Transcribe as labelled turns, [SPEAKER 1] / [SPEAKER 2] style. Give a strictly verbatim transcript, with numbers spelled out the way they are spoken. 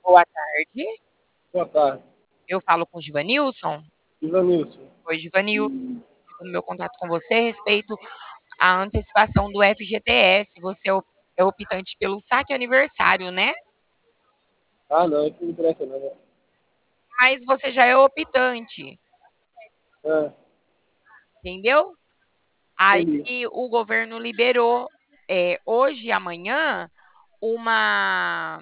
[SPEAKER 1] Boa tarde.
[SPEAKER 2] Boa tarde.
[SPEAKER 1] Eu falo com o Givanilson?
[SPEAKER 2] Ivanilson.
[SPEAKER 1] Oi, Givanilson. No meu contato com você, a respeito à antecipação do F G T S. Você é o- é optante pelo saque aniversário, né?
[SPEAKER 2] Ah, não, isso não interessa não, né?
[SPEAKER 1] Mas você já é optante,
[SPEAKER 2] Ah,
[SPEAKER 1] entendeu? Aí
[SPEAKER 2] entendi.
[SPEAKER 1] o governo liberou, é, hoje e amanhã, uma